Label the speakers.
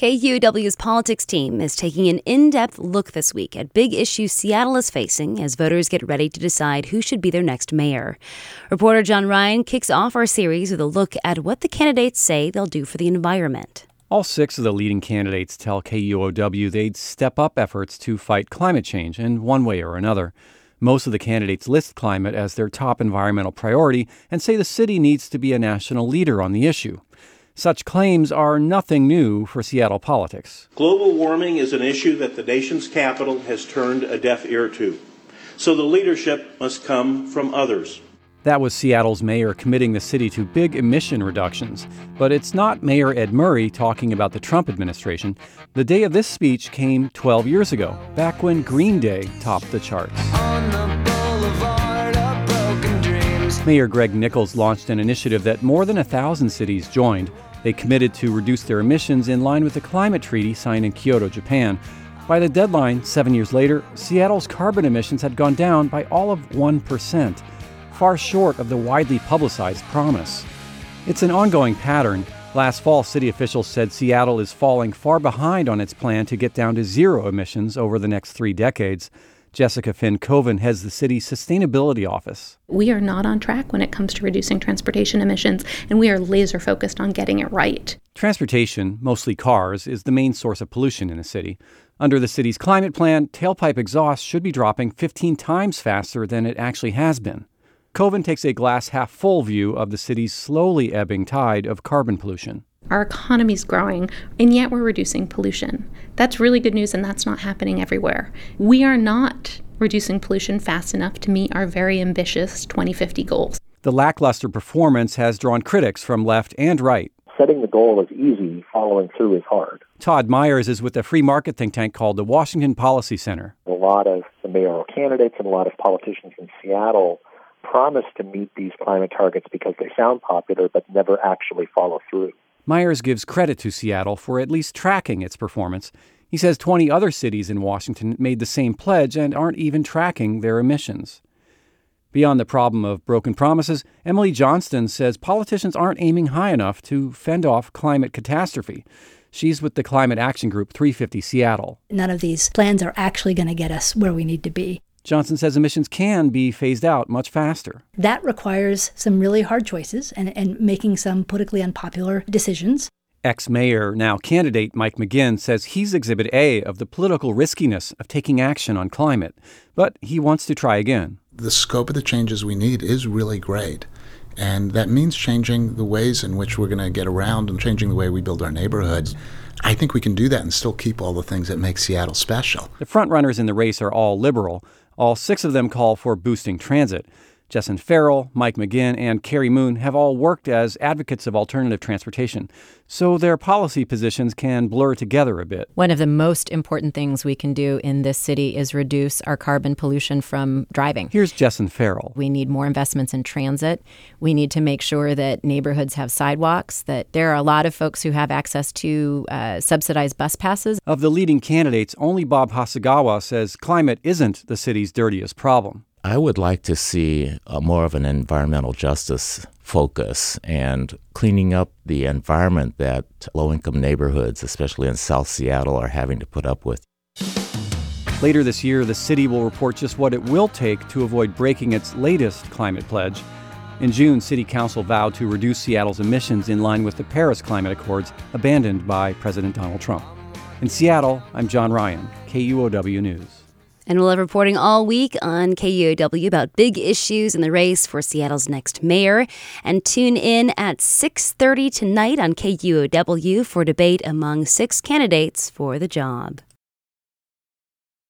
Speaker 1: KUOW's politics team is taking an in-depth look this week at big issues Seattle is facing as voters get ready to decide who should be their next mayor. Reporter John Ryan kicks off our series with a look at what the candidates say they'll do for the environment.
Speaker 2: All 6 of the leading candidates tell KUOW they'd step up efforts to fight climate change in one way or another. Most of the candidates list climate as their top environmental priority and say the city needs to be a national leader on the issue. Such claims are nothing new for Seattle politics.
Speaker 3: Global warming is an issue that the nation's capital has turned a deaf ear to. So the leadership must come from others.
Speaker 2: That was Seattle's mayor committing the city to big emission reductions. But it's not Mayor Ed Murray talking about the Trump administration. The day of this speech came 12 years ago, back when Green Day topped the charts. Mayor Greg Nickels launched an initiative that more than 1,000 cities joined. They committed to reduce their emissions in line with the climate treaty signed in Kyoto, Japan. By the deadline, 7 years later, Seattle's carbon emissions had gone down by all of 1%, far short of the widely publicized promise. It's an ongoing pattern. Last fall, city officials said Seattle is falling far behind on its plan to get down to zero emissions over the next 3 decades. Jessica Finn-Coven heads the city's sustainability office.
Speaker 4: We are not on track when it comes to reducing transportation emissions, and we are laser focused on getting it right.
Speaker 2: Transportation, mostly cars, is the main source of pollution in the city. Under the city's climate plan, tailpipe exhaust should be dropping 15 times faster than it actually has been. Coven takes a glass-half-full view of the city's slowly ebbing tide of carbon pollution.
Speaker 4: Our economy's growing, and yet we're reducing pollution. That's really good news, and that's not happening everywhere. We are not reducing pollution fast enough to meet our very ambitious 2050 goals.
Speaker 2: The lackluster performance has drawn critics from left and right.
Speaker 5: Setting the goal is easy, following through is hard.
Speaker 2: Todd Myers is with a free market think tank called the Washington Policy Center.
Speaker 5: A lot of the mayoral candidates and a lot of politicians in Seattle promise to meet these climate targets because they sound popular but never actually follow through.
Speaker 2: Myers gives credit to Seattle for at least tracking its performance. He says 20 other cities in Washington made the same pledge and aren't even tracking their emissions. Beyond the problem of broken promises, Emily Johnston says politicians aren't aiming high enough to fend off climate catastrophe. She's with the climate action group 350 Seattle.
Speaker 6: None of these plans are actually going to get us where we need to be.
Speaker 2: Johnson says emissions can be phased out much faster.
Speaker 6: That requires some really hard choices and making some politically unpopular decisions.
Speaker 2: Ex-mayor, now candidate Mike McGinn says he's exhibit A of the political riskiness of taking action on climate, but he wants to try again.
Speaker 7: The scope of the changes we need is really great, and that means changing the ways in which we're going to get around and changing the way we build our neighborhoods. I think we can do that and still keep all the things that make Seattle special.
Speaker 2: The frontrunners in the race are all liberal. All 6 of them call for boosting transit. Jessen Farrell, Mike McGinn, and Carrie Moon have all worked as advocates of alternative transportation, so their policy positions can blur together a bit.
Speaker 8: One of the most important things we can do in this city is reduce our carbon pollution from driving.
Speaker 2: Here's Jessen Farrell.
Speaker 8: We need more investments in transit. We need to make sure that neighborhoods have sidewalks, that there are a lot of folks who have access to subsidized bus passes.
Speaker 2: Of the leading candidates, only Bob Hasegawa says climate isn't the city's dirtiest problem.
Speaker 9: I would like to see more of an environmental justice focus and cleaning up the environment that low-income neighborhoods, especially in South Seattle, are having to put up with.
Speaker 2: Later this year, the city will report just what it will take to avoid breaking its latest climate pledge. In June, City Council vowed to reduce Seattle's emissions in line with the Paris Climate Accords abandoned by President Donald Trump. In Seattle, I'm John Ryan, KUOW News.
Speaker 1: And we'll have reporting all week on KUOW about big issues in the race for Seattle's next mayor. And tune in at 6:30 tonight on KUOW for debate among 6 candidates for the job.